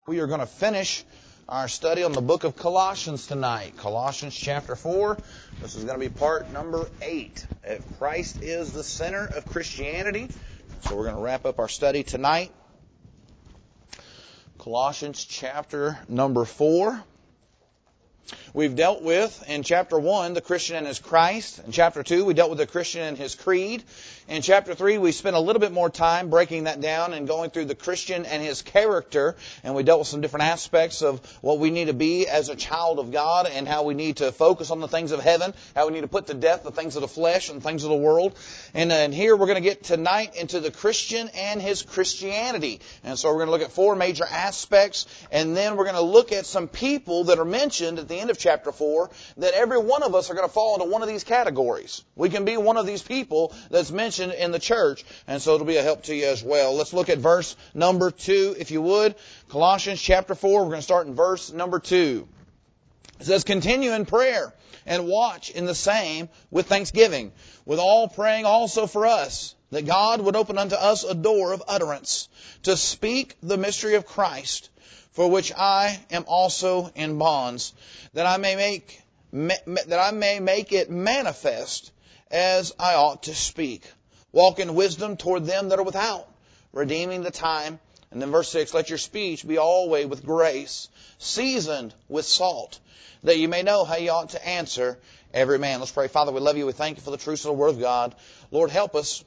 We are going to finish our study on the book of Colossians tonight. Colossians chapter 4. This is going to be part number 8. If Christ is the center of Christianity. So we're going to wrap up our study tonight. Colossians chapter number 4. We've dealt with, in chapter 1, the Christian and his Christ. In chapter 2, we dealt with the Christian and his creed. In chapter 3, we spent a little bit more time breaking that down and going through the Christian and his character. And we dealt with some different aspects of what we need to be as a child of God and how we need to focus on the things of heaven, how we need to put to death the things of the flesh and things of the world. And here we're going to get tonight into the Christian and his Christianity. And so we're going to look at 4 major aspects, and then we're going to look at some people that are mentioned at the end of chapter 4, that every one of us are going to fall into one of these categories. We can be one of these people that's mentioned in the church, and so it'll be a help to you as well. Let's look at verse number 2, if you would. Colossians chapter 4, we're going to start in verse number 2. It says, "Continue in prayer and watch in the same with thanksgiving, with all praying also for us, that God would open unto us a door of utterance, to speak the mystery of Christ, for which I am also in bonds, that I may make it manifest as I ought to speak. Walk in wisdom toward them that are without, redeeming the time." And then verse 6, "Let your speech be always with grace, seasoned with salt, that you may know how you ought to answer every man." Let's pray. Father, we love you. We thank you for the truth of the Word of God. Lord, help us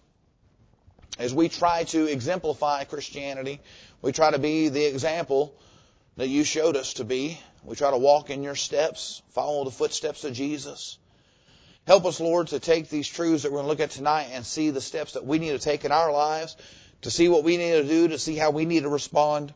as we try to exemplify Christianity. We try to be the example that you showed us to be. We try to walk in your steps, follow the footsteps of Jesus. Help us, Lord, to take these truths that we're going to look at tonight and see the steps that we need to take in our lives, to see what we need to do, to see how we need to respond,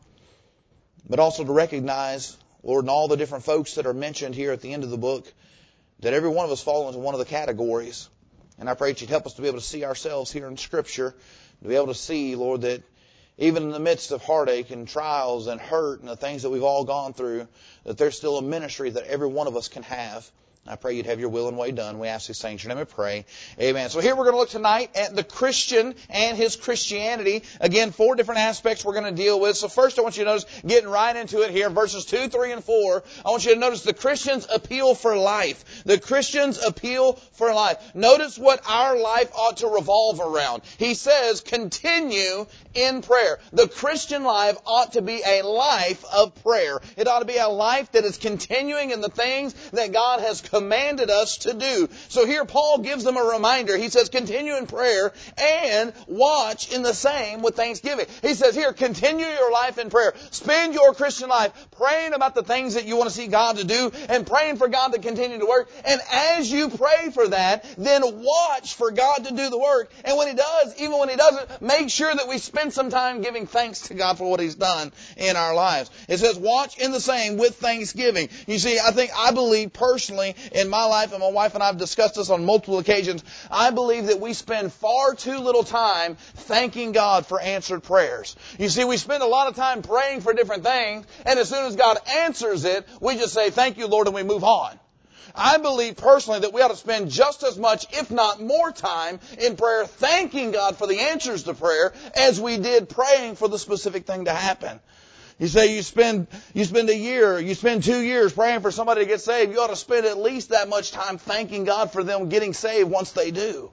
but also to recognize, Lord, in all the different folks that are mentioned here at the end of the book, that every one of us fall into one of the categories. And I pray that you'd help us to be able to see ourselves here in Scripture, to be able to see, Lord, that even in the midst of heartache and trials and hurt and the things that we've all gone through, that there's still a ministry that every one of us can have. I pray you'd have your will and way done. We ask these things in your name, we pray. Amen. So here we're going to look tonight at the Christian and his Christianity. Again, 4 different aspects we're going to deal with. So first I want you to notice, getting right into it here, verses 2, 3, and 4, I want you to notice the Christian's appeal for life. The Christian's appeal for life. Notice what our life ought to revolve around. He says, continue in prayer. The Christian life ought to be a life of prayer. It ought to be a life that is continuing in the things that God has commanded us to do. So here Paul gives them a reminder. He says, continue in prayer and watch in the same with thanksgiving. He says here, continue your life in prayer. Spend your Christian life praying about the things that you want to see God to do and praying for God to continue to work. And as you pray for that, then watch for God to do the work. And when He does, even when He doesn't, make sure that we spend some time giving thanks to God for what He's done in our lives. It says, watch in the same with thanksgiving. You see, I believe personally in my life, and my wife and I have discussed this on multiple occasions, I believe that we spend far too little time thanking God for answered prayers. You see, we spend a lot of time praying for different things, and as soon as God answers it, we just say, thank you, Lord, and we move on. I believe personally that we ought to spend just as much, if not more time in prayer thanking God for the answers to prayer as we did praying for the specific thing to happen. You say you spend a year, you spend 2 years praying for somebody to get saved. You ought to spend at least that much time thanking God for them getting saved once they do.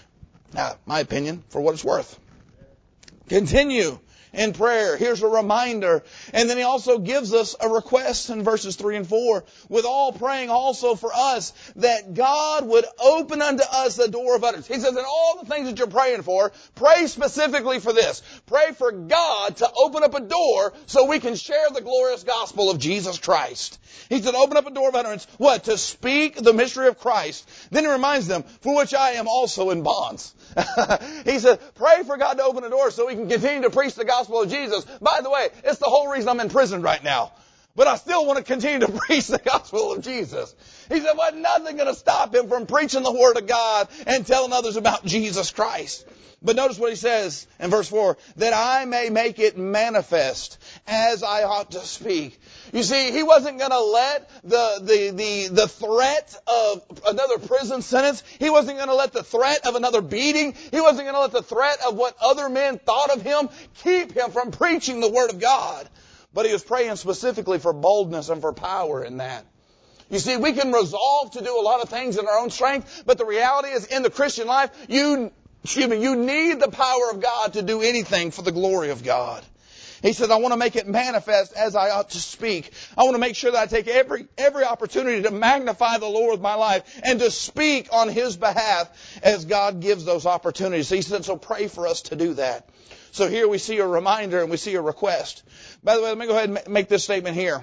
Now, my opinion, for what it's worth. Continue in prayer. Here's a reminder. And then he also gives us a request in verses 3 and 4. With all praying also for us, that God would open unto us the door of utterance. He says, in all the things that you're praying for, pray specifically for this. Pray for God to open up a door so we can share the glorious gospel of Jesus Christ. He said, open up a door of utterance. What? To speak the mystery of Christ. Then he reminds them, for which I am also in bonds. He said, pray for God to open a door so we can continue to preach the gospel of Jesus. By the way, it's the whole reason I'm in prison right now. But I still want to continue to preach the gospel of Jesus. He said, well, nothing going to stop him from preaching the word of God and telling others about Jesus Christ. But notice what he says in verse 4, that I may make it manifest as I ought to speak. You see, he wasn't going to let the threat of another prison sentence, he wasn't going to let the threat of another beating, he wasn't going to let the threat of what other men thought of him keep him from preaching the Word of God. But he was praying specifically for boldness and for power in that. You see, we can resolve to do a lot of things in our own strength, but the reality is in the Christian life, you need the power of God to do anything for the glory of God. He says, I want to make it manifest as I ought to speak. I want to make sure that I take every opportunity to magnify the Lord with my life and to speak on His behalf as God gives those opportunities. So he said, so pray for us to do that. So here we see a reminder and we see a request. By the way, let me go ahead and make this statement here.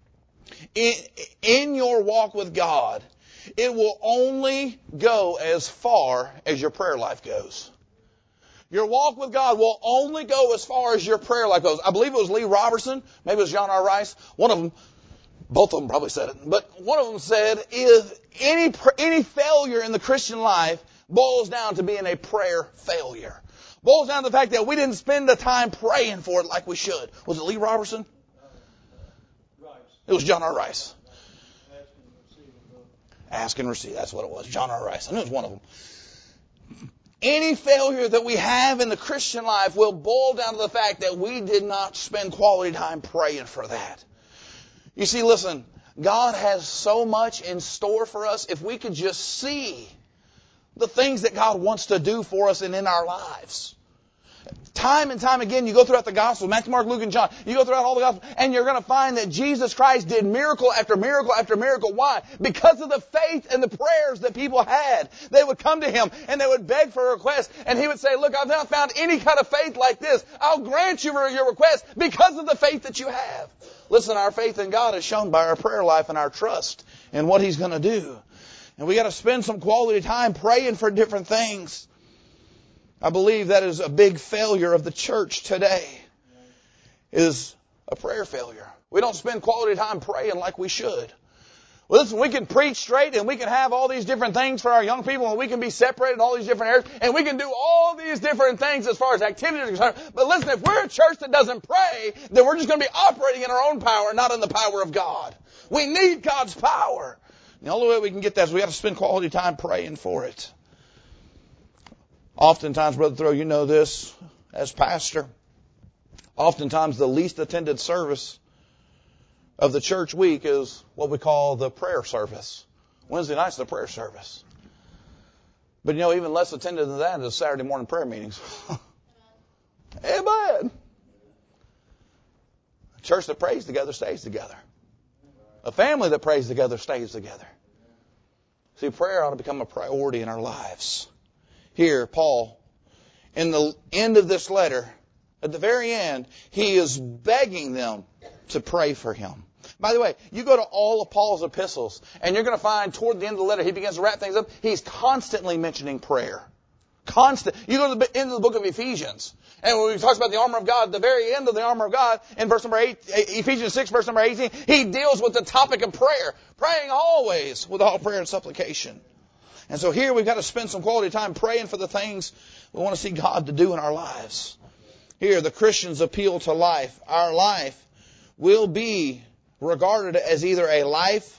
In your walk with God, it will only go as far as your prayer life goes. Your walk with God will only go as far as your prayer life goes. I believe it was Lee Robertson, maybe it was John R. Rice. One of them, both of them probably said it, but one of them said, if any failure in the Christian life boils down to being a prayer failure. Boils down to the fact that we didn't spend the time praying for it like we should. Was it Lee Robertson? It was John R. Rice. Ask and receive. That's what it was. John R. Rice. I knew it was one of them. Any failure that we have in the Christian life will boil down to the fact that we did not spend quality time praying for that. You see, listen, God has so much in store for us if we could just see the things that God wants to do for us and in our lives. Time and time again, you go throughout the Gospels, Matthew, Mark, Luke, and John. You go throughout all the Gospels, and you're going to find that Jesus Christ did miracle after miracle after miracle. Why? Because of the faith and the prayers that people had. They would come to Him, and they would beg for a request, and He would say, look, I've not found any kind of faith like this. I'll grant you your request because of the faith that you have. Listen, our faith in God is shown by our prayer life and our trust in what He's going to do. And we got to spend some quality time praying for different things. I believe that is a big failure of the church today, is a prayer failure. We don't spend quality time praying like we should. Well, listen, we can preach straight and we can have all these different things for our young people and we can be separated in all these different areas and we can do all these different things as far as activities are concerned. But listen, if we're a church that doesn't pray, then we're just going to be operating in our own power, not in the power of God. We need God's power. The only way we can get that is we have to spend quality time praying for it. Oftentimes, Brother Thoreau, you know this as pastor. Oftentimes, the least attended service of the church week is what we call the prayer service. Wednesday night's the prayer service. But you know, even less attended than that is Saturday morning prayer meetings. Amen. A church that prays together stays together. A family that prays together stays together. See, prayer ought to become a priority in our lives. Here, Paul, in the end of this letter, at the very end, he is begging them to pray for him. By the way, you go to all of Paul's epistles, and you're going to find toward the end of the letter, he begins to wrap things up. He's constantly mentioning prayer. Constant. You go to the end of the book of Ephesians, and when he talks about the armor of God, the very end of the armor of God, in verse number 8, Ephesians 6, verse number 18, he deals with the topic of prayer. Praying always with all prayer and supplication. And so here we've got to spend some quality time praying for the things we want to see God to do in our lives. Here, the Christian's appeal to life. Our life will be regarded as either a life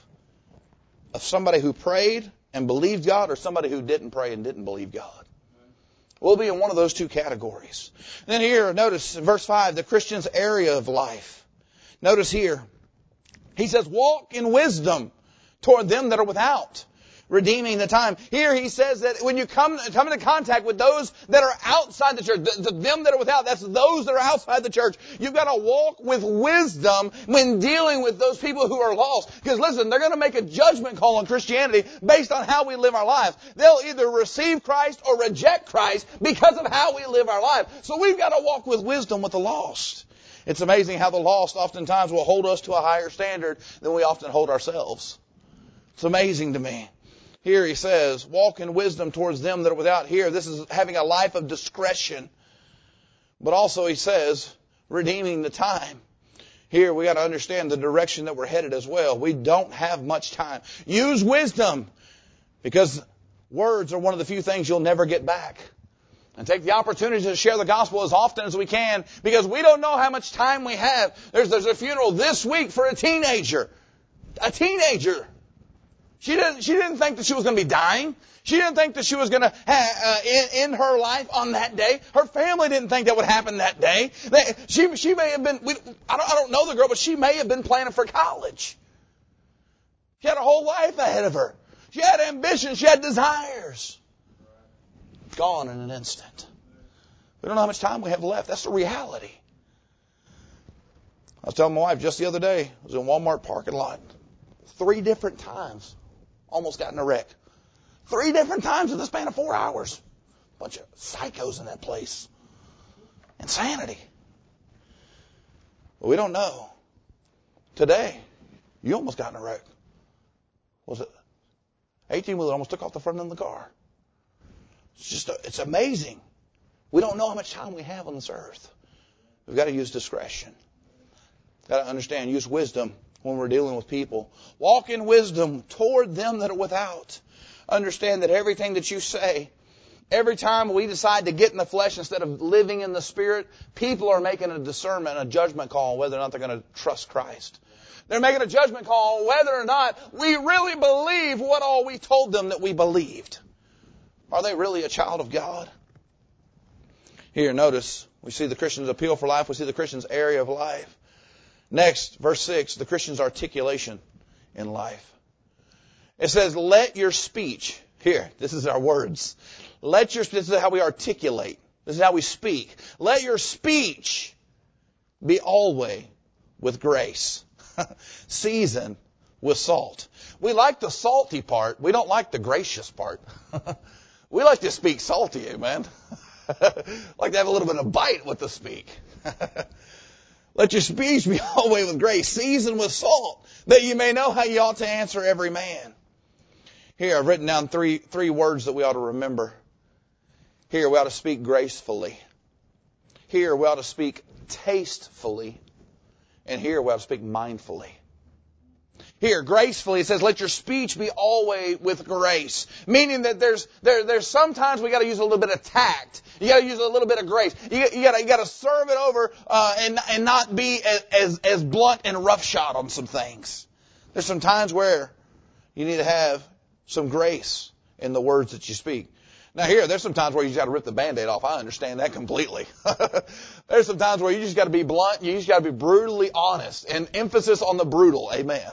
of somebody who prayed and believed God or somebody who didn't pray and didn't believe God. We'll be in one of those two categories. Then here, notice in verse 5, the Christian's area of life. Notice here, he says, walk in wisdom toward them that are without, redeeming the time. Here he says that when you come into contact with those that are outside the church, them that are without, that's those that are outside the church, you've got to walk with wisdom when dealing with those people who are lost. Because listen, they're going to make a judgment call on Christianity based on how we live our lives. They'll either receive Christ or reject Christ because of how we live our life. So we've got to walk with wisdom with the lost. It's amazing how the lost oftentimes will hold us to a higher standard than we often hold ourselves. It's amazing to me. Here he says, walk in wisdom towards them that are without. Here, this is having a life of discretion. But also he says, redeeming the time. Here we got to understand the direction that we're headed as well. We don't have much time. Use wisdom, because words are one of the few things you'll never get back. And take the opportunity to share the gospel as often as we can, because we don't know how much time we have. There's a funeral this week for a teenager. A teenager. She didn't think that she was going to be dying. She didn't think that she was going to end her life on that day. Her family didn't think that would happen that day. She may have been, I don't know the girl, but she may have been planning for college. She had a whole life ahead of her. She had ambitions. She had desires. Gone in an instant. We don't know how much time we have left. That's the reality. I was telling my wife just the other day, I was in Walmart parking lot. 3 different times. Almost got in a wreck. 3 different times in the span of 4 hours. Bunch of psychos in that place. Insanity. But we don't know. Today, you almost got in a wreck. Was it? 18-wheeler almost took off the front end of the car. It's amazing. We don't know how much time we have on this earth. We've got to use discretion. Got to understand, use wisdom when we're dealing with people. Walk in wisdom toward them that are without. Understand that everything that you say, every time we decide to get in the flesh instead of living in the Spirit, people are making a discernment, a judgment call on whether or not they're going to trust Christ. They're making a judgment call on whether or not we really believe what all we told them that we believed. Are they really a child of God? Here, notice, we see the Christian's appeal for life. We see the Christian's area of life. Next, verse 6, the Christian's articulation in life. It says, let your speech, here, this is our words. This is how we articulate. This is how we speak. Let your speech be always with grace, seasoned with salt. We like the salty part. We don't like the gracious part. We like to speak salty, amen. Like to have a little bit of bite with the speak. Let your speech be always with grace, seasoned with salt, that you may know how you ought to answer every man. Here, I've written down three words that we ought to remember. Here, we ought to speak gracefully. Here, we ought to speak tastefully. And here, we ought to speak mindfully. Here, gracefully, it says, let your speech be always with grace. Meaning that there's sometimes we got to use a little bit of tact. You got to use a little bit of grace. You got to serve it over and not be as blunt and roughshod on some things. There's some times where you need to have some grace in the words that you speak. Now here, there's some times where you just got to rip the Band-Aid off. I understand that completely. There's some times where you just got to be blunt. You just got to be brutally honest. And emphasis on the brutal. Amen.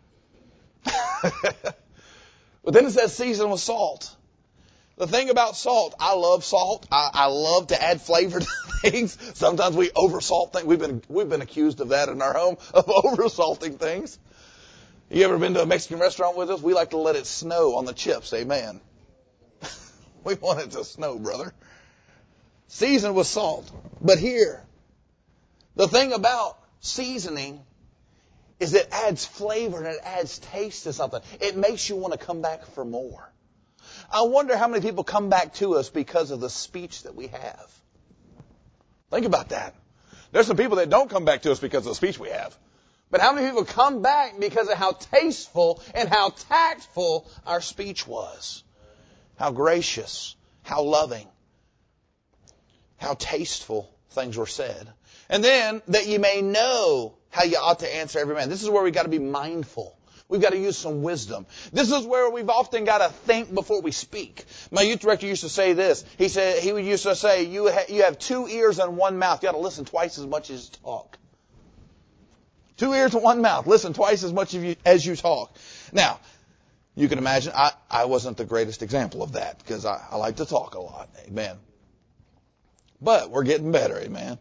But then it says season with salt. The thing about salt, I love salt. I love to add flavor to things. Sometimes we oversalt things. We've been accused of that in our home, of oversalting things. You ever been to a Mexican restaurant with us? We like to let it snow on the chips. Amen. We want it to snow, brother. Seasoned with salt. But here, the thing about seasoning is it adds flavor and it adds taste to something. It makes you want to come back for more. I wonder how many people come back to us because of the speech that we have. Think about that. There's some people that don't come back to us because of the speech we have. But how many people come back because of how tasteful and how tactful our speech was? How gracious, how loving, how tasteful things were said. And then that you may know how you ought to answer every man. This is where we've got to be mindful. We've got to use some wisdom. This is where we've often got to think before we speak. My youth director used to say this. He used to say, you have 2 ears and 1 mouth. You got to listen twice as much as you talk. 2 ears and 1 mouth. Listen twice as much as you talk. Now, you can imagine I wasn't the greatest example of that because I like to talk a lot. Amen. But we're getting better. Amen.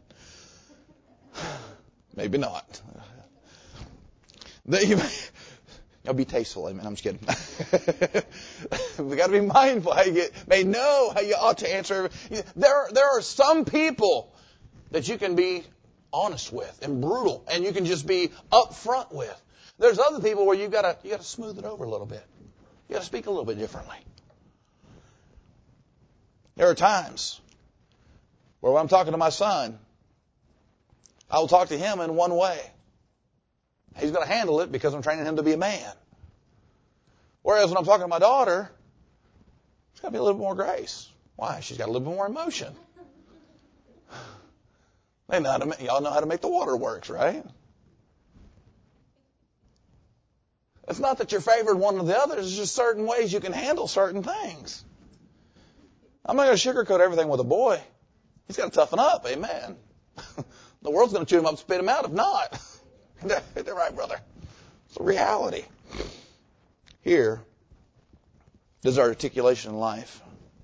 Maybe not. I'll be tasteful. Amen. I'm just kidding. We got to be mindful how you may know how you ought to answer. There are some people that you can be honest with and brutal, and you can just be upfront with. There's other people where you got to smooth it over a little bit. You got to speak a little bit differently. There are times where when I'm talking to my son, I will talk to him in one way. He's going to handle it because I'm training him to be a man. Whereas when I'm talking to my daughter, there's got to be a little bit more grace. Why? She's got a little bit more emotion. Y'all know how to make the water works, right? It's not that you're favored one or the other. It's just certain ways you can handle certain things. I'm not going to sugarcoat everything with a boy. He's got to toughen up. Amen. The world's going to chew him up and spit him out if not. Isn't that right, brother? It's a reality. Here is our articulation in life.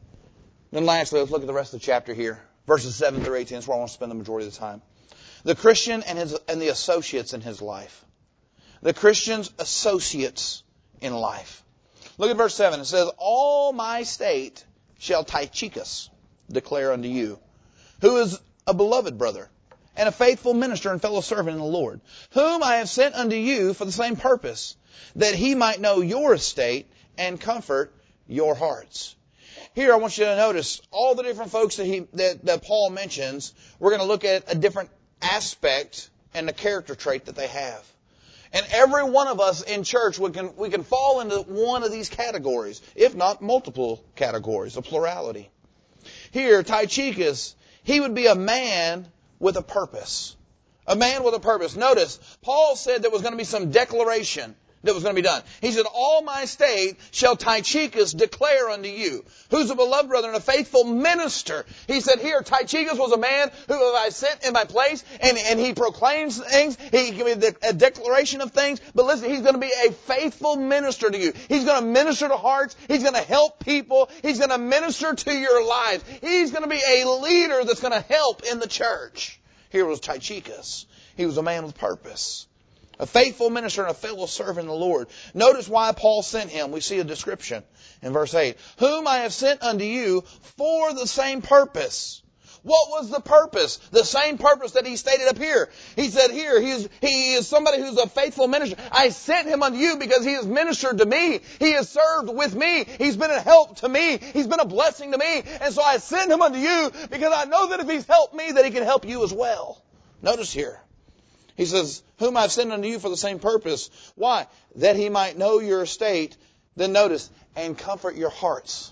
Then lastly, let's look at the rest of the chapter here. Verses 7 through 18. That's where I want to spend the majority of the time. The Christian and the associates in his life. The Christian's associates in life. Look at verse 7. It says, all my state shall Tychicus declare unto you, who is a beloved brother, and a faithful minister and fellow servant in the Lord, whom I have sent unto you for the same purpose, that he might know your estate and comfort your hearts. Here I want you to notice all the different folks that Paul mentions. We're going to look at a different aspect and the character trait that they have. And every one of us in church, we can fall into one of these categories, if not multiple categories, a plurality. Here, Tychicus, he would be a man with a purpose. A man with a purpose. Notice, Paul said there was going to be some declaration that was going to be done. He said, all my state shall Tychicus declare unto you, who's a beloved brother and a faithful minister. He said here, Tychicus was a man who I sent in my place, and he proclaims things, he gives a declaration of things, but listen, he's going to be a faithful minister to you. He's going to minister to hearts, he's going to help people, he's going to minister to your lives. He's going to be a leader that's going to help in the church. Here was Tychicus. He was a man with purpose. A faithful minister and a fellow servant in the Lord. Notice why Paul sent him. We see a description in verse 8. Whom I have sent unto you for the same purpose. What was the purpose? The same purpose that he stated up here. He said here, he is somebody who's a faithful minister. I sent him unto you because he has ministered to me. He has served with me. He's been a help to me. He's been a blessing to me. And so I sent him unto you because I know that if he's helped me, that he can help you as well. Notice here. He says, whom I've sent unto you for the same purpose. Why? That he might know your estate. Then notice, and comfort your hearts.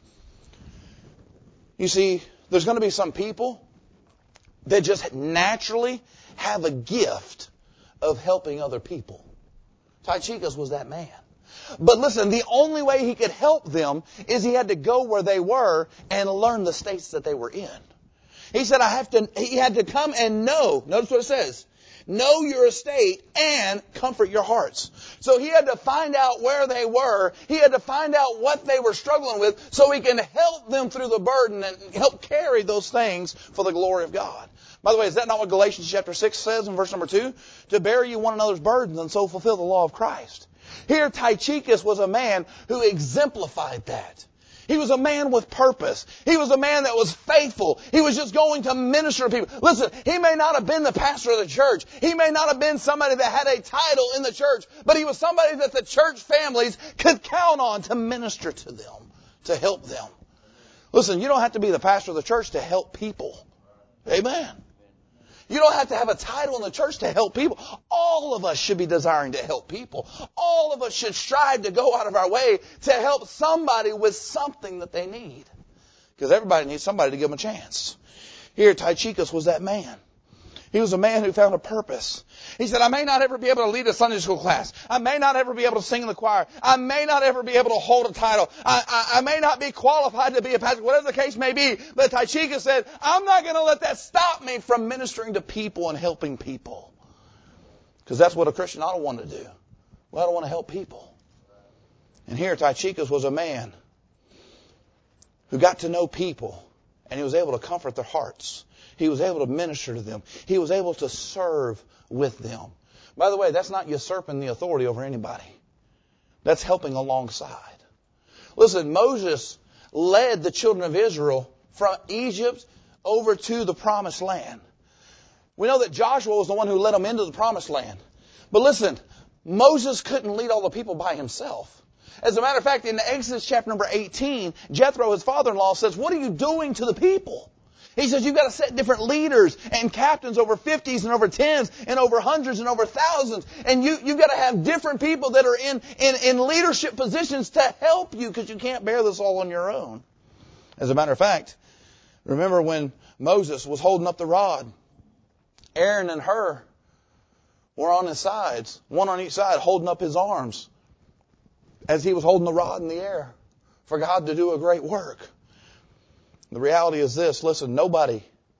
You see, there's going to be some people that just naturally have a gift of helping other people. Tychicus was that man. But listen, the only way he could help them is he had to go where they were and learn the states that they were in. He said, he had to come and know. Notice what it says. Know your estate and comfort your hearts. So he had to find out where they were. He had to find out what they were struggling with so he can help them through the burden and help carry those things for the glory of God. By the way, is that not what Galatians chapter 6 says in verse number 2? To bear you one another's burdens and so fulfill the law of Christ. Here Tychicus was a man who exemplified that. He was a man with purpose. He was a man that was faithful. He was just going to minister to people. Listen, he may not have been the pastor of the church. He may not have been somebody that had a title in the church, but he was somebody that the church families could count on to minister to them, to help them. Listen, you don't have to be the pastor of the church to help people. Amen. You don't have to have a title in the church to help people. All of us should be desiring to help people. All of us should strive to go out of our way to help somebody with something that they need. Because everybody needs somebody to give them a chance. Here, Tychicus was that man. He was a man who found a purpose. He said, I may not ever be able to lead a Sunday school class. I may not ever be able to sing in the choir. I may not ever be able to hold a title. I may not be qualified to be a pastor, whatever the case may be. But Tychicus said, I'm not going to let that stop me from ministering to people and helping people. Because that's what a Christian ought to want to do. We ought to want to help people. And here Tychicus was a man who got to know people, and he was able to comfort their hearts. He was able to minister to them. He was able to serve with them. By the way, that's not usurping the authority over anybody. That's helping alongside. Listen, Moses led the children of Israel from Egypt over to the promised land. We know that Joshua was the one who led them into the promised land. But listen, Moses couldn't lead all the people by himself. As a matter of fact, in Exodus chapter number 18, Jethro, his father-in-law, says, what are you doing to the people? He says, you've got to set different leaders and captains over 50s and over 10s and over hundreds and over thousands. And you've got to have different people that are in leadership positions to help you because you can't bear this all on your own. As a matter of fact, remember when Moses was holding up the rod, Aaron and Hur were on his sides, one on each side, holding up his arms, as he was holding the rod in the air for God to do a great work. The reality is this, listen, nobody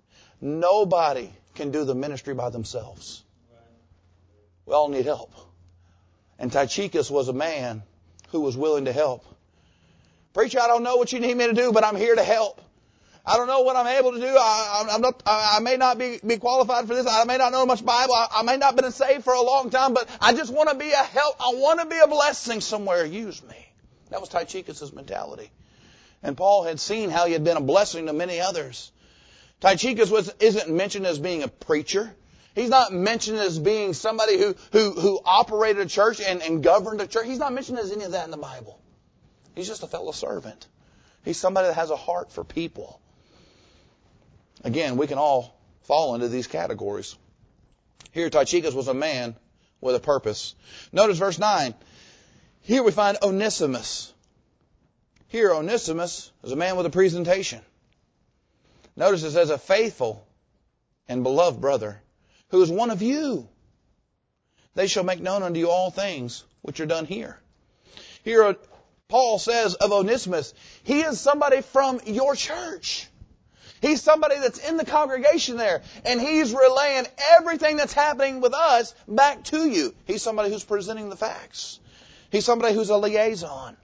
can do the ministry by themselves. We all need help. And Tychicus was a man who was willing to help. Preacher, I don't know what you need me to do, but I'm here to help. I don't know what I'm able to do. I may not be qualified for this. I may not know much Bible. I may not have been saved for a long time, but I just want to be a help. I want to be a blessing somewhere. Use me. That was Tychicus' mentality. And Paul had seen how he had been a blessing to many others. Tychicus isn't mentioned as being a preacher. He's not mentioned as being somebody who operated a church and governed a church. He's not mentioned as any of that in the Bible. He's just a fellow servant. He's somebody that has a heart for people. Again, we can all fall into these categories. Here, Tychicus was a man with a purpose. Notice verse 9. Here we find Onesimus. Here, Onesimus is a man with a presentation. Notice it says a faithful and beloved brother who is one of you. They shall make known unto you all things which are done here. Here, Paul says of Onesimus, he is somebody from your church. He's somebody that's in the congregation there, and he's relaying everything that's happening with us back to you. He's somebody who's presenting the facts. He's somebody who's a liaison.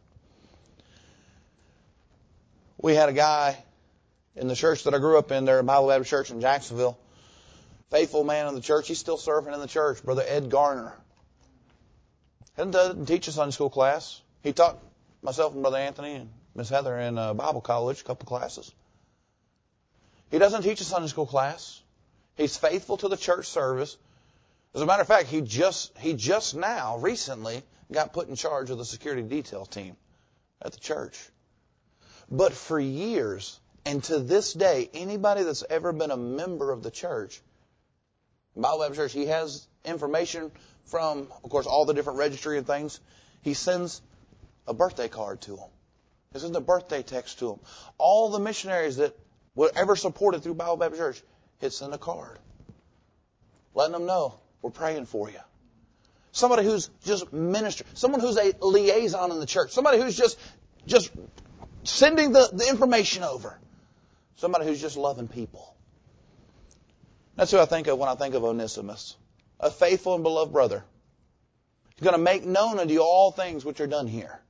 We had a guy in the church that I grew up in there, Bible Baptist Church in Jacksonville. Faithful man in the church. He's still serving in the church. Brother Ed Garner. He doesn't teach a Sunday school class. He taught myself and Brother Anthony and Miss Heather in Bible college, a couple classes. He doesn't teach a Sunday school class. He's faithful to the church service. As a matter of fact, he just now, recently, got put in charge of the security detail team at the church. But for years, and to this day, anybody that's ever been a member of the church, Bible Baptist Church, he has information from, of course, all the different registry and things. He sends a birthday card to them. He sends a birthday text to them. All the missionaries that were ever supported through Bible Baptist Church, he'd send a card, letting them know we're praying for you. Somebody who's just minister, someone who's a liaison in the church, somebody who's just sending the information over, somebody who's just loving people. That's who I think of when I think of Onesimus, a faithful and beloved brother. He's going to make known unto you all things which are done here.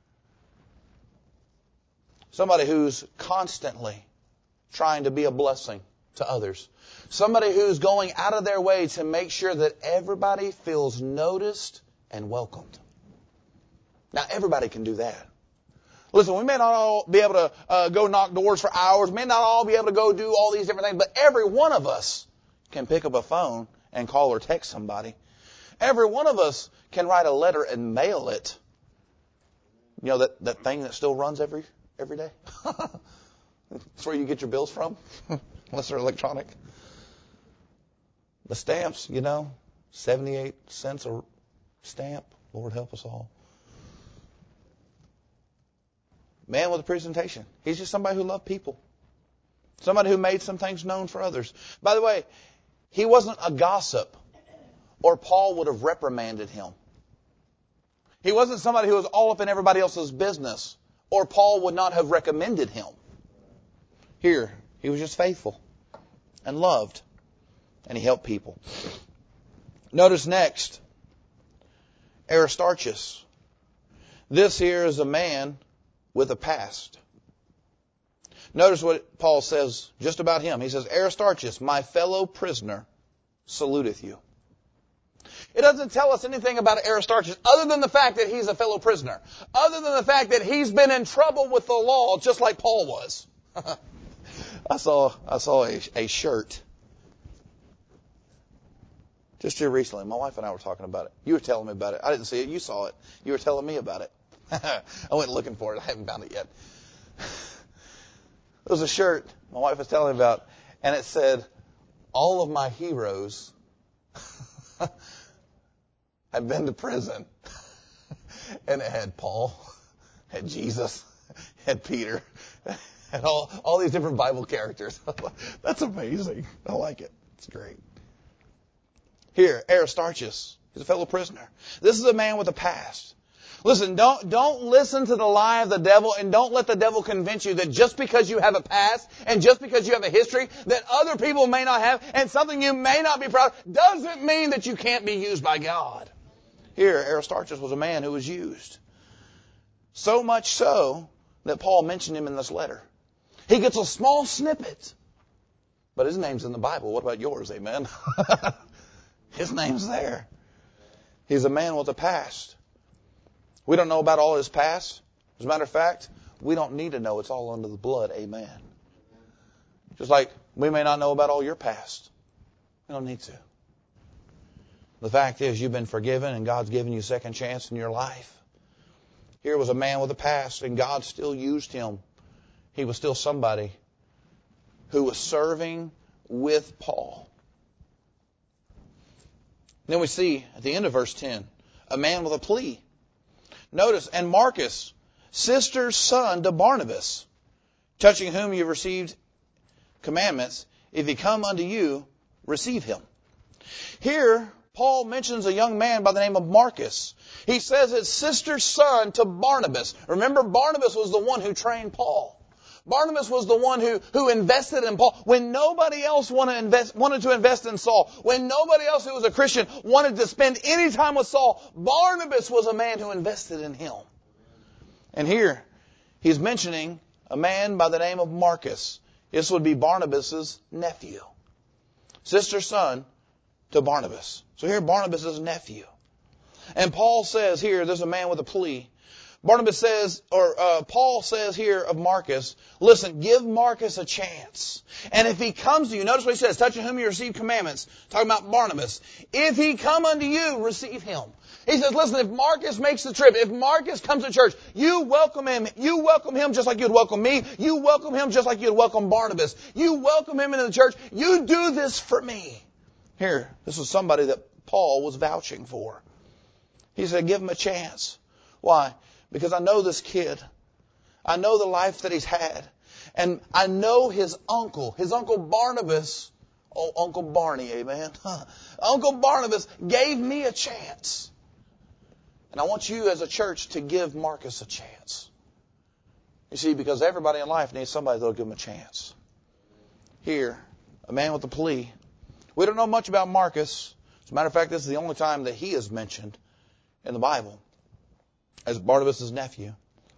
Somebody who's constantly trying to be a blessing to others. Somebody who's going out of their way to make sure that everybody feels noticed and welcomed. Now, everybody can do that. Listen, we may not all be able to go knock doors for hours. We may not all be able to go do all these different things. But every one of us can pick up a phone and call or text somebody. Every one of us can write a letter and mail it. You know, that thing that still runs every day? That's where you get your bills from, unless they're electronic. The stamps, 78 cents a stamp. Lord help us all. Man with a presentation. He's just somebody who loved people. Somebody who made some things known for others. By the way, he wasn't a gossip, or Paul would have reprimanded him. He wasn't somebody who was all up in everybody else's business, or Paul would not have recommended him. Here, he was just faithful and loved, and he helped people. Notice next, Aristarchus. This here is a man with a past. Notice what Paul says just about him. He says, Aristarchus, my fellow prisoner, saluteth you. It doesn't tell us anything about Aristarchus other than the fact that he's a fellow prisoner. Other than the fact that he's been in trouble with the law just like Paul was. I saw a shirt just here recently. My wife and I were talking about it. You were telling me about it. I didn't see it. You saw it. You were telling me about it. I went looking for it. I haven't found it yet. There was a shirt my wife was telling me about, and it said, all of my heroes had been to prison. And it had Paul, had Jesus, had Peter, had all these different Bible characters. That's amazing. I like it. It's great. Here, Aristarchus. He's a fellow prisoner. This is a man with a past. Listen, don't listen to the lie of the devil, and don't let the devil convince you that just because you have a past and just because you have a history that other people may not have and something you may not be proud of doesn't mean that you can't be used by God. Here, Aristarchus was a man who was used. So much so that Paul mentioned him in this letter. He gets a small snippet, but his name's in the Bible. What about yours? Amen. His name's there. He's a man with a past. We don't know about all his past. As a matter of fact, we don't need to know. It's all under the blood. Amen. Just like we may not know about all your past. We don't need to. The fact is, you've been forgiven and God's given you a second chance in your life. Here was a man with a past, and God still used him. He was still somebody who was serving with Paul. Then we see at the end of verse 10, a man with a plea. Notice, and Marcus, sister's son to Barnabas, touching whom you received commandments, if he come unto you, receive him. Here, Paul mentions a young man by the name of Marcus. He says his sister's son to Barnabas. Remember, Barnabas was the one who trained Paul. Barnabas was the one who invested in Paul. When nobody else wanted to invest in Saul, when nobody else who was a Christian wanted to spend any time with Saul, Barnabas was a man who invested in him. And here, he's mentioning a man by the name of Marcus. This would be Barnabas' nephew. Sister's son to Barnabas. So here, Barnabas' nephew. And Paul says here, there's a man with a plea. Barnabas says, Paul says here of Marcus, listen, give Marcus a chance. And if he comes to you, notice what he says, touching whom you receive commandments, talking about Barnabas. If he come unto you, receive him. He says, listen, if Marcus makes the trip, if Marcus comes to church, you welcome him. You welcome him just like you'd welcome me. You welcome him just like you'd welcome Barnabas. You welcome him into the church. You do this for me. Here, this was somebody that Paul was vouching for. He said, give him a chance. Why? Because I know this kid. I know the life that he's had. And I know his uncle Barnabas. Oh, Uncle Barney, amen. Uncle Barnabas gave me a chance. And I want you as a church to give Marcus a chance. You see, because everybody in life needs somebody that will give them a chance. Here, a man with a plea. We don't know much about Marcus. As a matter of fact, this is the only time that he is mentioned in the Bible as Barnabas' nephew.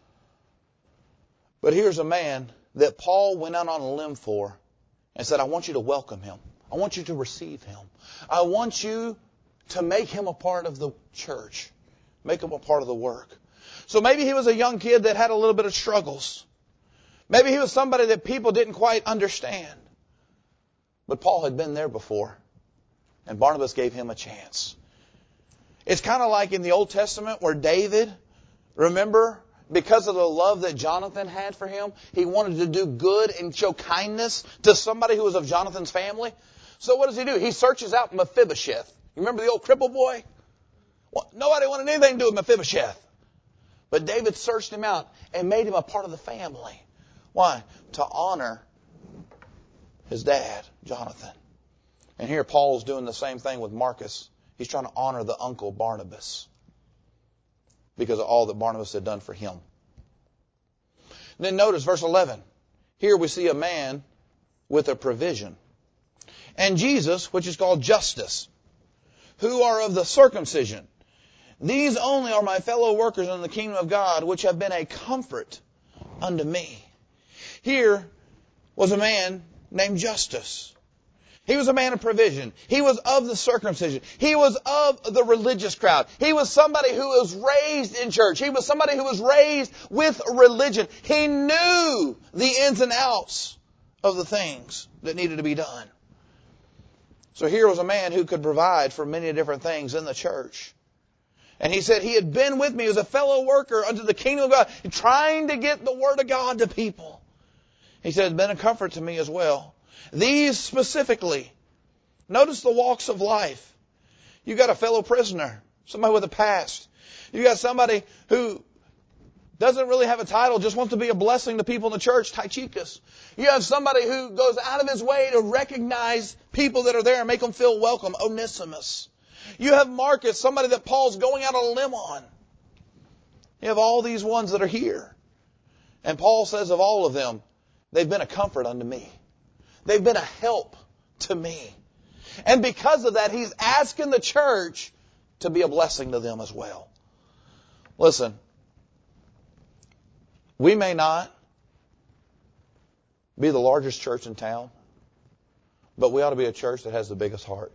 But here's a man that Paul went out on a limb for and said, I want you to welcome him. I want you to receive him. I want you to make him a part of the church. Make him a part of the work. So maybe he was a young kid that had a little bit of struggles. Maybe he was somebody that people didn't quite understand. But Paul had been there before. And Barnabas gave him a chance. It's kind of like in the Old Testament where David, remember, because of the love that Jonathan had for him, he wanted to do good and show kindness to somebody who was of Jonathan's family. So what does he do? He searches out Mephibosheth. You remember the old cripple boy? Well, nobody wanted anything to do with Mephibosheth. But David searched him out and made him a part of the family. Why? To honor his dad, Jonathan. And here Paul's doing the same thing with Marcus. He's trying to honor the uncle Barnabas because of all that Barnabas had done for him. And then notice verse 11. Here we see a man with a provision. And Jesus, which is called Justus, who are of the circumcision. These only are my fellow workers in the kingdom of God, which have been a comfort unto me. Here was a man named Justus. He was a man of provision. He was of the circumcision. He was of the religious crowd. He was somebody who was raised in church. He was somebody who was raised with religion. He knew the ins and outs of the things that needed to be done. So here was a man who could provide for many different things in the church. And he said he had been with me as a fellow worker unto the kingdom of God, trying to get the word of God to people. He said, it's been a comfort to me as well. These specifically, notice the walks of life. You got a fellow prisoner, somebody with a past. You got somebody who doesn't really have a title, just wants to be a blessing to people in the church, Tychicus. You have somebody who goes out of his way to recognize people that are there and make them feel welcome, Onesimus. You have Marcus, somebody that Paul's going out on a limb on. You have all these ones that are here. And Paul says of all of them, they've been a comfort unto me. They've been a help to me. And because of that, he's asking the church to be a blessing to them as well. Listen, we may not be the largest church in town, but we ought to be a church that has the biggest heart.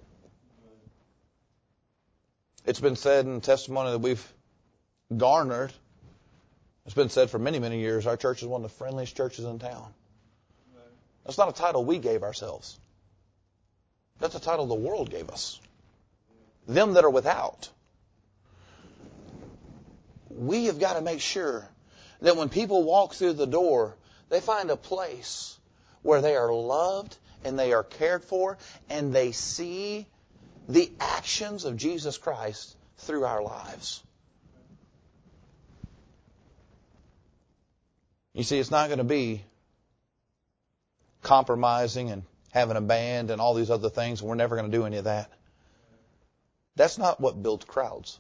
It's been said in testimony that we've garnered, it's been said for many, many years, our church is one of the friendliest churches in town. That's not a title we gave ourselves. That's a title the world gave us. Them that are without. We have got to make sure that when people walk through the door, they find a place where they are loved and they are cared for and they see the actions of Jesus Christ through our lives. You see, it's not going to be compromising and having a band and all these other things. We're never going to do any of that. That's not what builds crowds.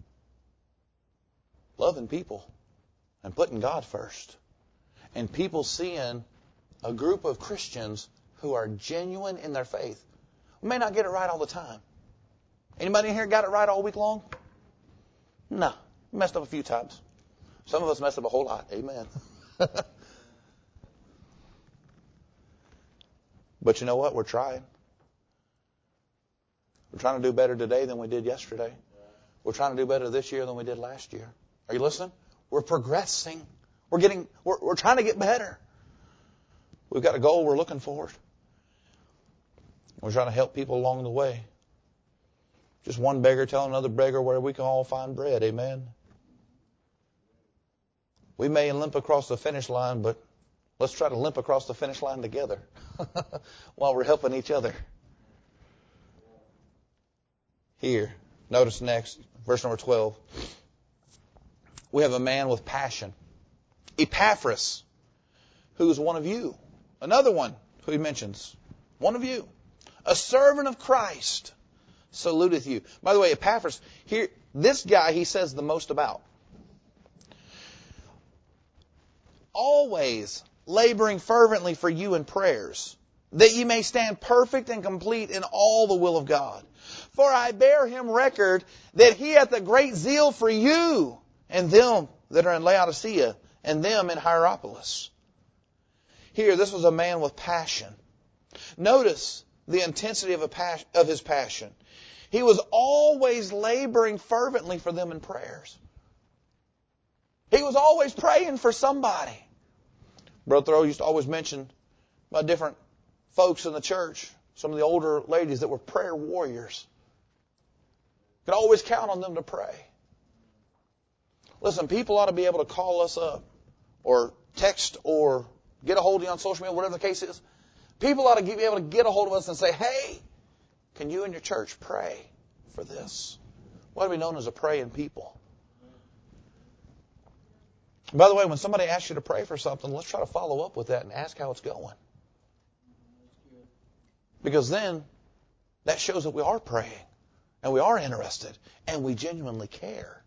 Loving people and putting God first. And people seeing a group of Christians who are genuine in their faith. We may not get it right all the time. Anybody in here got it right all week long? No. Messed up a few times. Some of us messed up a whole lot. Amen. But you know what? We're trying. We're trying to do better today than we did yesterday. We're trying to do better this year than we did last year. Are you listening? We're progressing. We're trying to get better. We've got a goal we're looking for. We're trying to help people along the way. Just one beggar telling another beggar where we can all find bread. Amen. We may limp across the finish line, but let's try to limp across the finish line together while we're helping each other. Here, notice next, verse number 12. We have a man with passion. Epaphras, who is one of you. Another one who he mentions. One of you. A servant of Christ saluteth you. By the way, Epaphras, here, this guy he says the most about. Always laboring fervently for you in prayers, that ye may stand perfect and complete in all the will of God. For I bear him record that he hath a great zeal for you and them that are in Laodicea and them in Hierapolis. Here, this was a man with passion. Notice the intensity of his passion. He was always laboring fervently for them in prayers. He was always praying for somebody. Brother Thoreau used to always mention about different folks in the church, some of the older ladies that were prayer warriors. You could always count on them to pray. Listen, people ought to be able to call us up or text or get a hold of you on social media, whatever the case is. People ought to be able to get a hold of us and say, hey, can you and your church pray for this? What do we known as a praying people? By the way, when somebody asks you to pray for something, let's try to follow up with that and ask how it's going. Because then that shows that we are praying and we are interested and we genuinely care.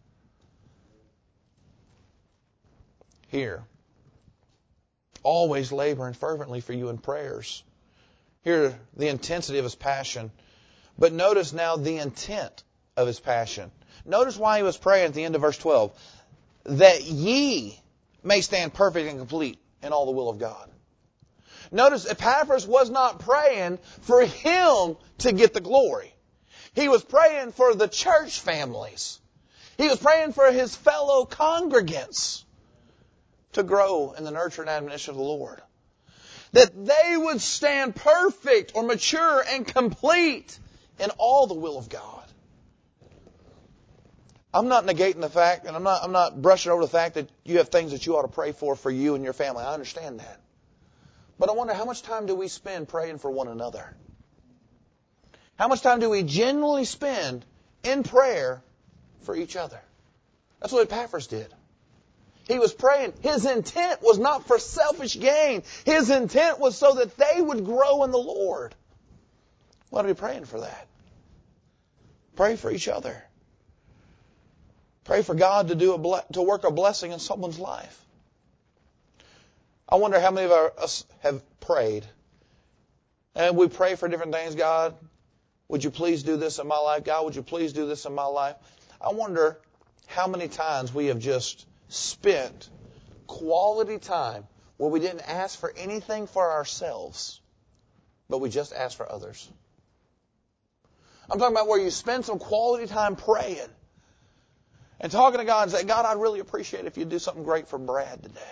Here, always laboring fervently for you in prayers. Here, the intensity of his passion. But notice now the intent of his passion. Notice why he was praying at the end of verse 12. That ye may stand perfect and complete in all the will of God. Notice Epaphras was not praying for him to get the glory. He was praying for the church families. He was praying for his fellow congregants to grow in the nurture and admonition of the Lord. That they would stand perfect or mature and complete in all the will of God. I'm not negating the fact, and I'm not brushing over the fact that you have things that you ought to pray for you and your family. I understand that. But I wonder, how much time do we spend praying for one another? How much time do we genuinely spend in prayer for each other? That's what Epaphras did. He was praying. His intent was not for selfish gain. His intent was so that they would grow in the Lord. What are we praying for that? Pray for each other. Pray for God to work a blessing in someone's life. I wonder how many of us have prayed. And we pray for different things. God, would you please do this in my life? God, would you please do this in my life? I wonder how many times we have just spent quality time where we didn't ask for anything for ourselves, but we just asked for others. I'm talking about where you spend some quality time praying and talking to God and say, God, I'd really appreciate it if you'd do something great for Brad today.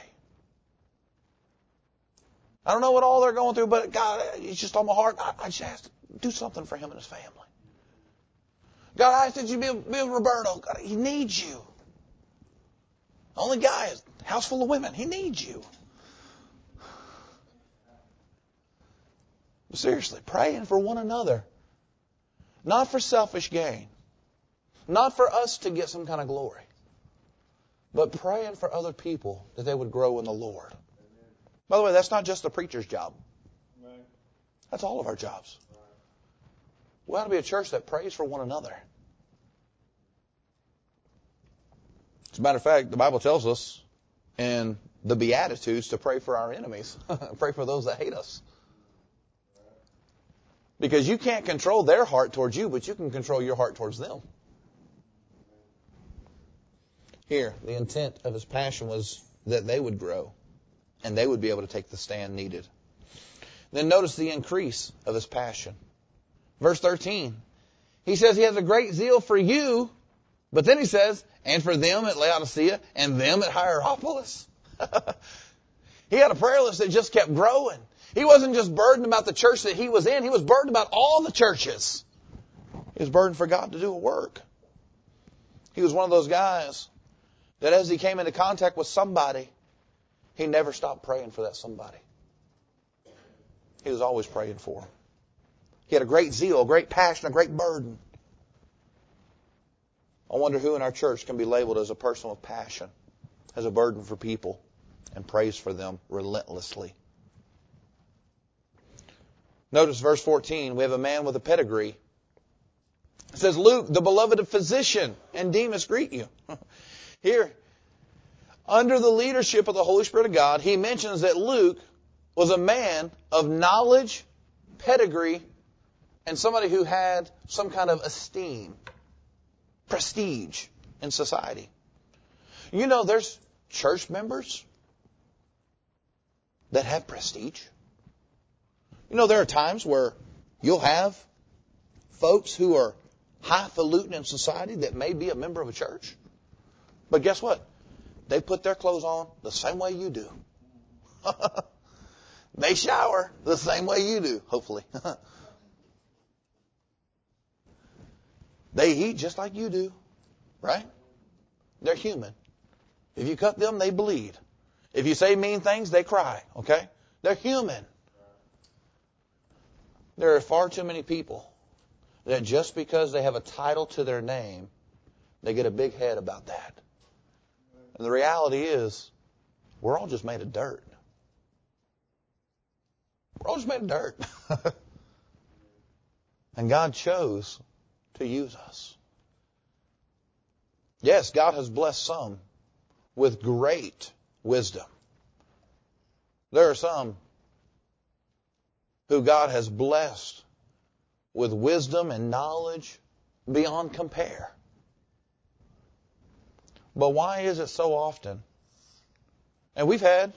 I don't know what all they're going through, but God, it's just on my heart. I just have to do something for him and his family. God, I ask that you be with Roberto. God, he needs you. The only guy, house full of women, he needs you. But seriously, praying for one another. Not for selfish gain. Not for us to get some kind of glory. But praying for other people that they would grow in the Lord. By the way, that's not just the preacher's job. That's all of our jobs. We ought to be a church that prays for one another. As a matter of fact, the Bible tells us in the Beatitudes to pray for our enemies. Pray for those that hate us. Because you can't control their heart towards you, but you can control your heart towards them. Here, the intent of his passion was that they would grow and they would be able to take the stand needed. Then notice the increase of his passion. Verse 13, he says he has a great zeal for you, but then he says, and for them at Laodicea and them at Hierapolis. He had a prayer list that just kept growing. He wasn't just burdened about the church that he was in. He was burdened about all the churches. He was burdened for God to do a work. He was one of those guys that as he came into contact with somebody, he never stopped praying for that somebody. He was always praying for them. He had a great zeal, a great passion, a great burden. I wonder who in our church can be labeled as a person with passion, has a burden for people, and prays for them relentlessly. Notice verse 14, we have a man with a pedigree. It says, Luke, the beloved physician, and Demas greet you. Here, under the leadership of the Holy Spirit of God, he mentions that Luke was a man of knowledge, pedigree, and somebody who had some kind of esteem, prestige in society. You know, there's church members that have prestige. You know, there are times where you'll have folks who are highfalutin in society that may be a member of a church. But guess what? They put their clothes on the same way you do. They shower the same way you do, hopefully. They eat just like you do, right? They're human. If you cut them, they bleed. If you say mean things, they cry, okay? They're human. There are far too many people that just because they have a title to their name, they get a big head about that. And the reality is, we're all just made of dirt. We're all just made of dirt. And God chose to use us. Yes, God has blessed some with great wisdom. There are some who God has blessed with wisdom and knowledge beyond compare. But why is it so often? And we've had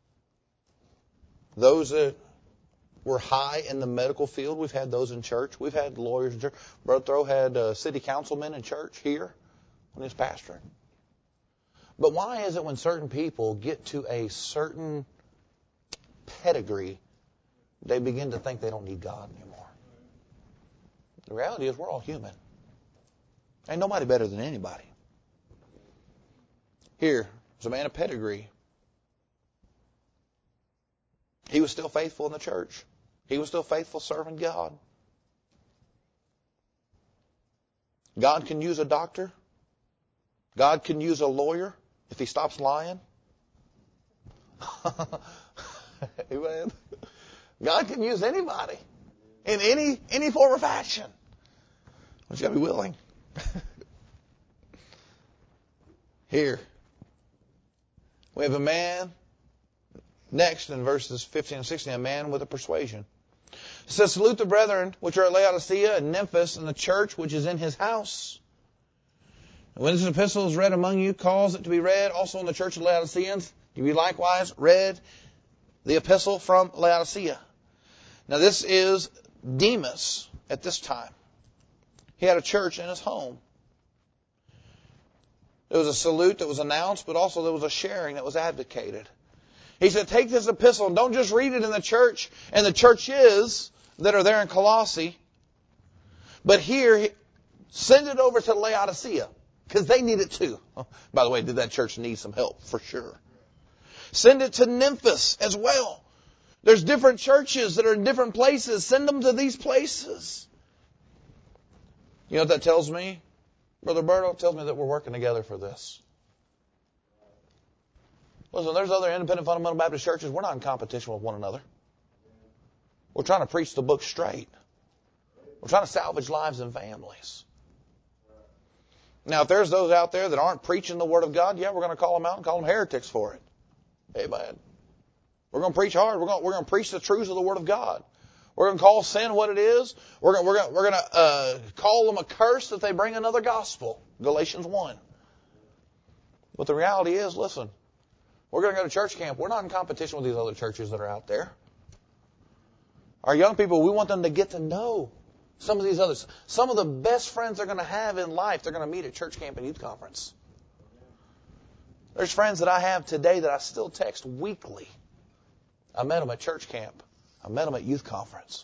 those that were high in the medical field. We've had those in church. We've had lawyers in church. Brother Throw had city councilmen in church here when he was pastoring. But why is it when certain people get to a certain pedigree, they begin to think they don't need God anymore? The reality is we're all human. Ain't nobody better than anybody. Here, there's a man of pedigree. He was still faithful in the church. He was still faithful serving God. God can use a doctor. God can use a lawyer if he stops lying. Amen. God can use anybody in any form or fashion. But you got to be willing. Here, we have a man, next in verses 15 and 16, a man with a persuasion. It says, salute the brethren which are at Laodicea and Nymphas and the church which is in his house. And when this epistle is read among you, cause it to be read also in the church of Laodiceans. You be likewise read the epistle from Laodicea. Now this is Demas at this time. He had a church in his home. There was a salute that was announced, but also there was a sharing that was advocated. He said, take this epistle and don't just read it in the church and the churches that are there in Colossae, but here, send it over to Laodicea, because they need it too. By the way, did that church need some help? For sure. Send it to Nymphas as well. There's different churches that are in different places. Send them to these places. You know what that tells me, Brother Berto? It tells me that we're working together for this. Listen, there's other independent fundamental Baptist churches. We're not in competition with one another. We're trying to preach the book straight. We're trying to salvage lives and families. Now, if there's those out there that aren't preaching the Word of God, yeah, we're going to call them out and call them heretics for it. Amen. We're going to preach hard. We're going to preach the truths of the Word of God. We're going to call sin what it is. We're going to call them a curse if they bring another gospel. Galatians 1. But the reality is, listen, we're going to go to church camp. We're not in competition with these other churches that are out there. Our young people, we want them to get to know some of these others. Some of the best friends they're going to have in life, they're going to meet at church camp and youth conference. There's friends that I have today that I still text weekly. I met them at church camp. I met them at youth conference.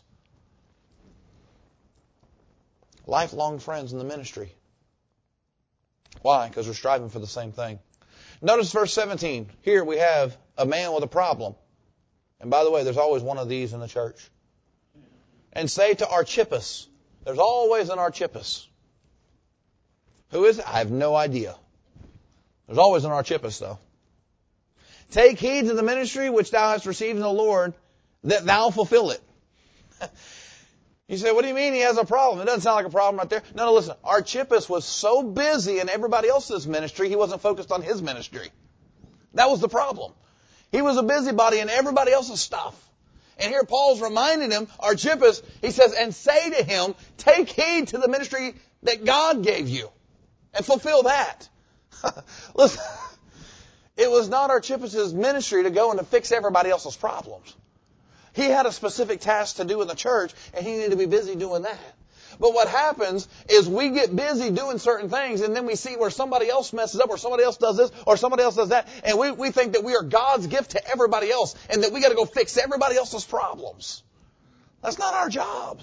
Lifelong friends in the ministry. Why? Because we're striving for the same thing. Notice verse 17. Here we have a man with a problem. And by the way, there's always one of these in the church. And say to Archippus. There's always an Archippus. Who is it? I have no idea. There's always an Archippus, though. Take heed to the ministry which thou hast received in the Lord, that thou fulfill it. You say, what do you mean he has a problem? It doesn't sound like a problem right there. No, listen. Archippus was so busy in everybody else's ministry, he wasn't focused on his ministry. That was the problem. He was a busybody in everybody else's stuff. And here Paul's reminding him, Archippus, he says, and say to him, take heed to the ministry that God gave you and fulfill that. Listen, it was not Archippus' ministry to go and to fix everybody else's problems. He had a specific task to do in the church, and he needed to be busy doing that. But what happens is we get busy doing certain things, and then we see where somebody else messes up, or somebody else does this, or somebody else does that, and we think that we are God's gift to everybody else, and that we got to go fix everybody else's problems. That's not our job.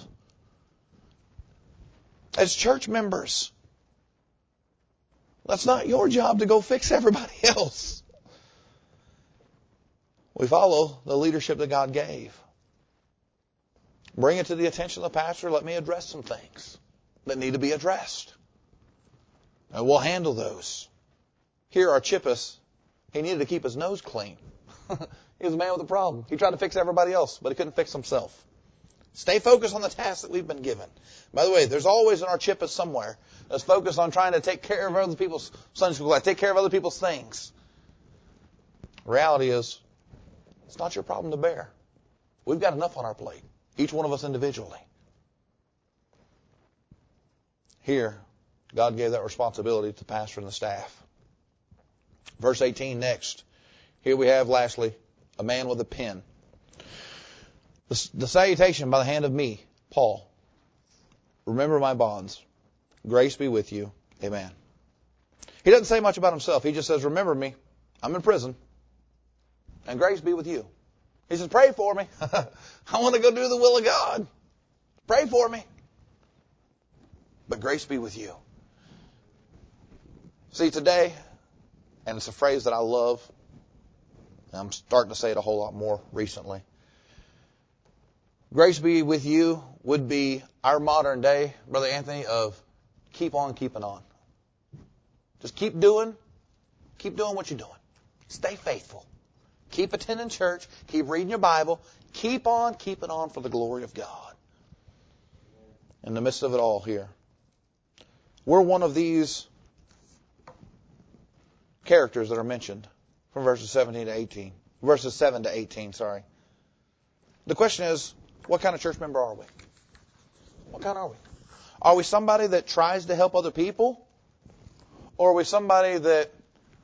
As church members, that's not your job to go fix everybody else. We follow the leadership that God gave. Bring it to the attention of the pastor. Let me address some things that need to be addressed. And we'll handle those. Here, Archippus, he needed to keep his nose clean. He was a man with a problem. He tried to fix everybody else, but he couldn't fix himself. Stay focused on the task that we've been given. By the way, there's always an Archippus somewhere that's focused on trying to take care of other people's Sunday school life, take care of other people's things. The reality is, it's not your problem to bear. We've got enough on our plate. Each one of us individually. Here, God gave that responsibility to the pastor and the staff. Verse 18 next. Here we have, lastly, a man with a pen. The salutation by the hand of me, Paul. Remember my bonds. Grace be with you. Amen. He doesn't say much about himself. He just says, remember me. I'm in prison. And grace be with you. He says, pray for me. I want to go do the will of God. Pray for me. But grace be with you. See, today, and it's a phrase that I love, and I'm starting to say it a whole lot more recently. Grace be with you would be our modern day, Brother Anthony, of keep on keeping on. Just keep doing what you're doing. Stay faithful. Keep attending church. Keep reading your Bible. Keep on keeping on for the glory of God. In the midst of it all here. We're one of these characters that are mentioned from verses 17 to 18. Verses 7 to 18, sorry. The question is, what kind of church member are we? What kind are we? Are we somebody that tries to help other people? Or are we somebody that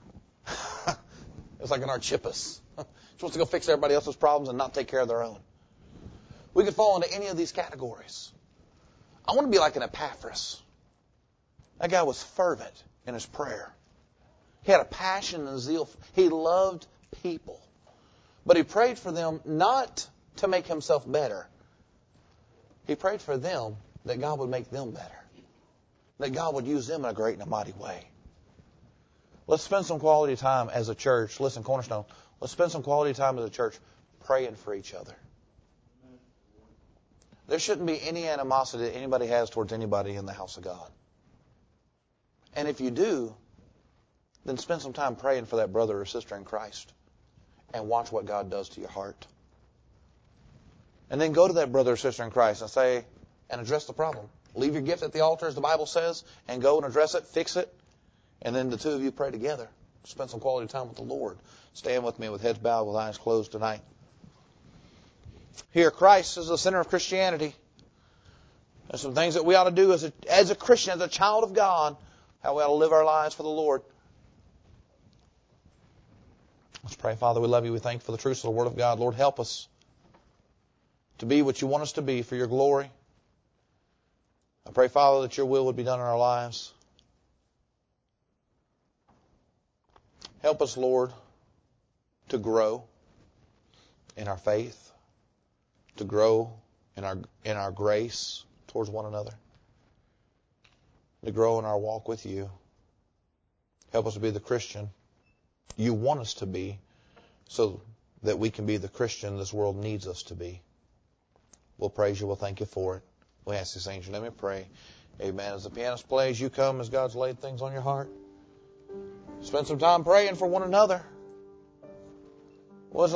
is like an Archippus? Supposed to go fix everybody else's problems and not take care of their own. We could fall into any of these categories. I want to be like an Epaphras. That guy was fervent in his prayer. He had a passion and a zeal. He loved people. But he prayed for them not to make himself better. He prayed for them that God would make them better. That God would use them in a great and a mighty way. Let's spend some quality time as a church. Listen, Cornerstone, let's spend some quality time as a church praying for each other. There shouldn't be any animosity that anybody has towards anybody in the house of God. And if you do, then spend some time praying for that brother or sister in Christ and watch what God does to your heart. And then go to that brother or sister in Christ and say, and address the problem. Leave your gift at the altar, as the Bible says, and go and address it, fix it, and then the two of you pray together. Spend some quality time with the Lord. Stand with me with heads bowed, with eyes closed tonight. Here, Christ is the center of Christianity. There's some things that we ought to do as a Christian, as a child of God, how we ought to live our lives for the Lord. Let's pray. Father, we love you. We thank you for the truth of the Word of God. Lord, help us to be what you want us to be for your glory. I pray, Father, that your will would be done in our lives. Help us, Lord, to grow in our faith, to grow in our grace towards one another, to grow in our walk with you. Help us to be the Christian you want us to be, so that we can be the Christian this world needs us to be. We'll praise you. We'll thank you for it. We ask these things. Let me pray. Amen. As the pianist plays, you come as God's laid things on your heart. Spend some time praying for one another.